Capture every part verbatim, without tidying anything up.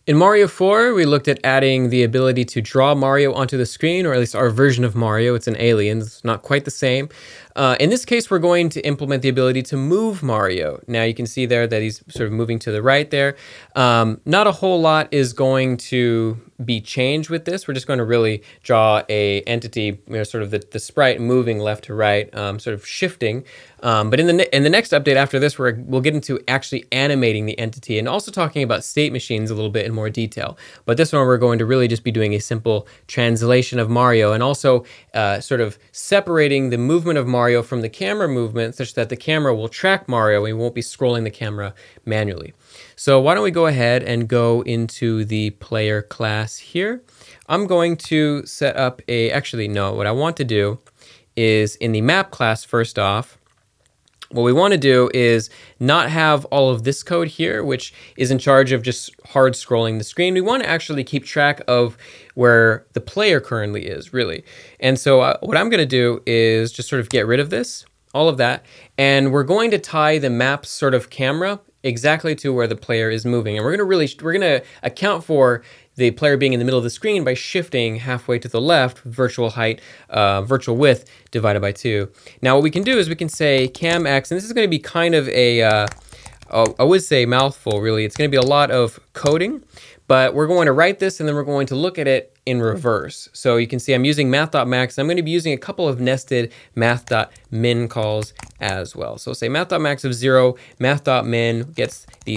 In Mario four, we looked at adding the ability to draw Mario onto the screen, or at least our version of Mario. It's an alien. It's not quite the same. Uh, in this case, we're going to implement the ability to move Mario. Now, you can see there that he's sort of moving to the right there. Um, not a whole lot is going to be changed with this. We're just going to really draw a entity, you know, sort of the, the sprite moving left to right, um, sort of shifting. Um, but in the in the next update after this, we're, we'll get into actually animating the entity and also talking about state machines a little bit in more detail. But this one, we're going to really just be doing a simple translation of Mario and also uh, sort of separating the movement of Mario from the camera movement such that the camera will track Mario and we won't be scrolling the camera manually. So why don't we go ahead and go into the player class here. I'm going to set up a, actually no, what I want to do is in the map class first off, what we want to do is not have all of this code here, which is in charge of just hard scrolling the screen. We want to actually keep track of where the player currently is, really. And so uh, what I'm going to do is just sort of get rid of this, all of that, and we're going to tie the map sort of camera exactly to where the player is moving. And we're going to really, we're going to account for the player being in the middle of the screen by shifting halfway to the left, virtual height, uh, virtual width divided by two. Now what we can do is we can say cam x, and this is going to be kind of a, uh, I would say mouthful really. It's going to be a lot of coding, but we're going to write this and then we're going to look at it in reverse. So you can see I'm using math.max. I'm going to be using a couple of nested math.min calls as well. So say math.max of zero, math.min gets the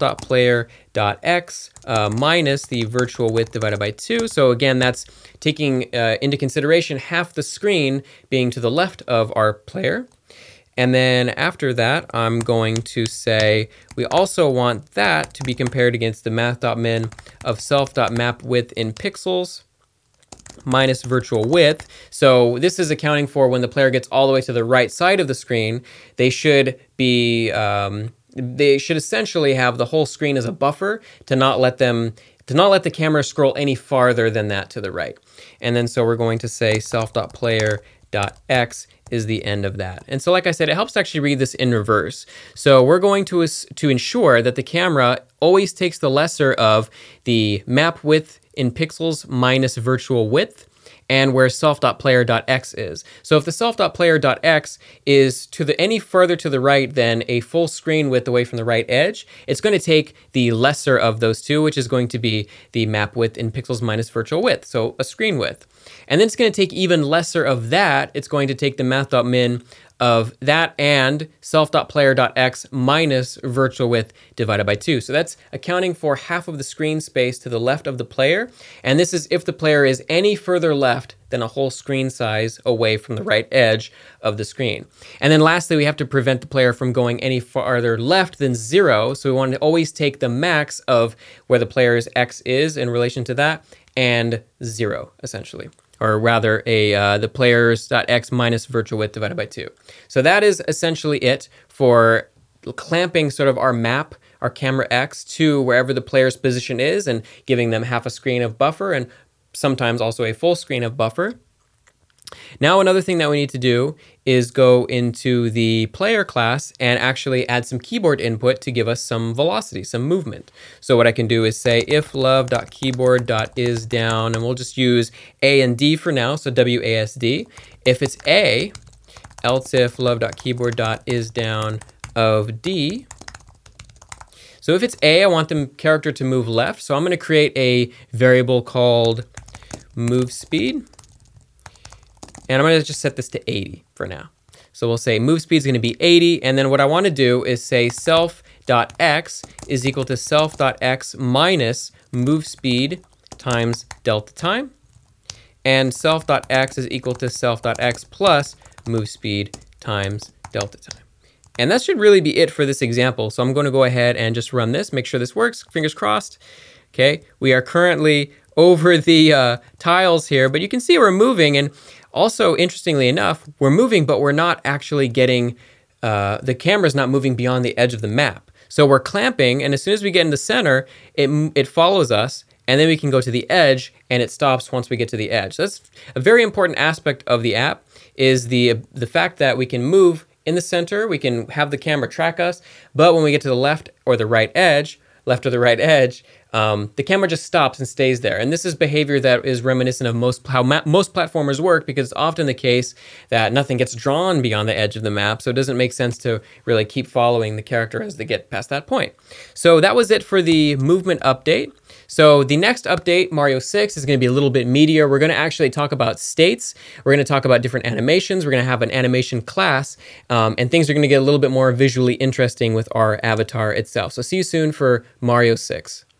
self.player.x uh, minus the virtual width divided by two. So again, that's taking uh, into consideration half the screen being to the left of our player. And then after that, I'm going to say we also want that to be compared against the math.min of self.mapWidth in pixels minus virtual width. So this is accounting for when the player gets all the way to the right side of the screen, they should be, um, they should essentially have the whole screen as a buffer to not let them, to not let the camera scroll any farther than that to the right. And then so we're going to say self.player.x is the end of that. And so like I said, it helps to actually read this in reverse. So we're going to, to ensure that the camera always takes the lesser of the map width in pixels minus virtual width and where self.player.x is. So if the self.player.x is to the any further to the right than a full screen width away from the right edge, it's going to take the lesser of those two, which is going to be the map width in pixels minus virtual width, so a screen width. And then it's going to take even lesser of that. It's going to take the math.min of that and self.player.x minus virtual width divided by two. So that's accounting for half of the screen space to the left of the player. And this is if the player is any further left than a whole screen size away from the right edge of the screen. And then lastly, we have to prevent the player from going any farther left than zero. So we want to always take the max of where the player's x is in relation to that and zero, essentially. Or rather, a uh, the players.x minus virtual width divided by two. So that is essentially it for clamping sort of our map, our camera X, to wherever the player's position is and giving them half a screen of buffer and sometimes also a full screen of buffer. Now another thing that we need to do is go into the player class and actually add some keyboard input to give us some velocity, some movement. So what I can do is say if love.keyboard.isDown, and we'll just use A and D for now, so W A S D. If it's A, else if love.keyboard.isDown of D. So if it's A, I want the character to move left, so I'm going to create a variable called move speed. And I'm going to just set this to eighty for now. So we'll say move speed is going to be eighty. And then what I want to do is say self.x is equal to self.x minus move speed times delta time. And self.x is equal to self.x plus move speed times delta time. And that should really be it for this example. So I'm going to go ahead and just run this, make sure this works. Fingers crossed. Okay, we are currently over the uh, tiles here, but you can see we're moving. And also, interestingly enough, we're moving, but we're not actually getting, uh, the camera's not moving beyond the edge of the map. So we're clamping, and as soon as we get in the center, it, it follows us, and then we can go to the edge, and it stops once we get to the edge. So that's a very important aspect of the app, is the, the fact that we can move in the center, we can have the camera track us, but when we get to the left or the right edge, left or the right edge, um, the camera just stops and stays there. And this is behavior that is reminiscent of most how ma- most platformers work, because it's often the case that nothing gets drawn beyond the edge of the map, so it doesn't make sense to really keep following the character as they get past that point. So that was it for the movement update. So the next update, Mario six, is going to be a little bit meatier. We're going to actually talk about states. We're going to talk about different animations. We're going to have an animation class, um, and things are going to get a little bit more visually interesting with our avatar itself. So see you soon for Mario six.